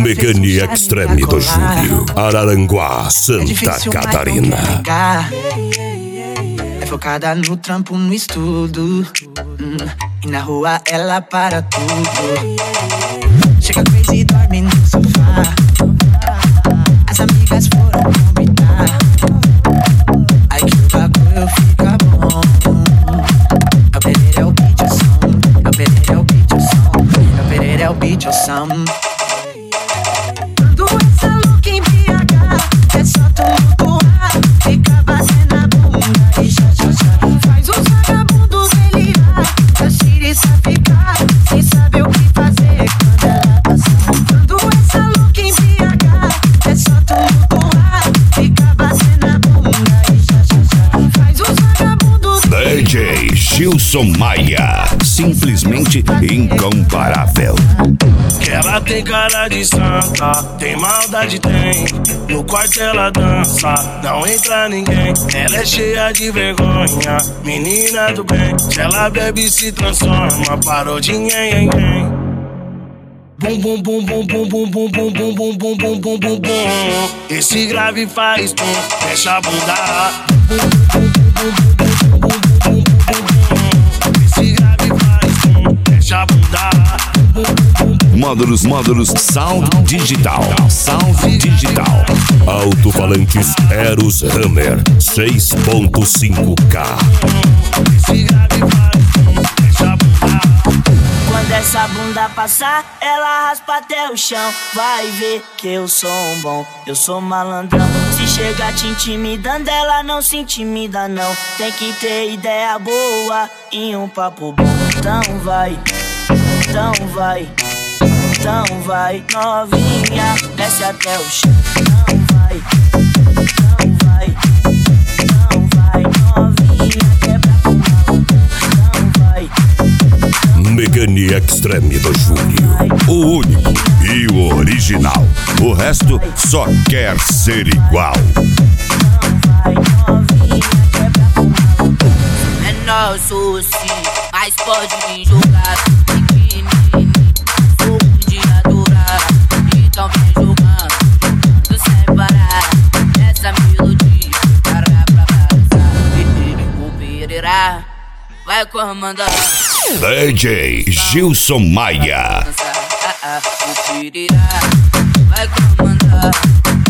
Mecânica Extreme do Júlio, Araranguá, Santa Catarina. É focada no trampo, no estudo, e na rua ela para tudo. Chega crazy e dorme no sofá. As amigas foram convidar. Aí que o bagulho fica bom. É o Pereira, é o beat, o som. É o Pereira, é o beat, o som. É o Pereira, é o beat, o som. Quando essa louca em BH, é só tu voar. Fica batendo a bunda e já. Faz os vagabundos delirar. A xiriça ficar sem saber o que fazer quando ela passar. Quando essa louca em BH, é só tu voar. Fica batendo a bunda e já. Faz os vagabundos DJ Gilson Maia, simplesmente incomparável. Que ela tem cara de santa, tem maldade, tem. No quarto ela dança, não entra ninguém. Ela é cheia de vergonha, menina do bem. Se ela bebe se transforma, parou de nhen. Bum bum bum bum bum bum bum bum bum bum bum bum bum bum bum. Esse grave faz tum, fecha a bunda. Esse grave faz tum, fecha a bunda. Módulos Sound Digital. Alto-falantes Eros Hammer 6.5K. Quando essa bunda passar, ela raspa até o chão. Vai ver que eu sou um bom, eu sou malandrão. Se chegar te intimidando, ela não se intimida não. Tem que ter ideia boa e um papo bom. Então vai, novinha, desce até o chão. Então vai, novinha, quebra com maluco. Então vai. Mecânica Extreme do Júlio, o único e o original. O resto só quer ser igual. Vai, novinha, quebra com maluco. É nosso sim, mas pode vir jogar. Então vem jogando sem parar. Essa melodia para pra balançar. O Pereira vai comandar. DJ Gilson Maia. O Pereira vai comandar.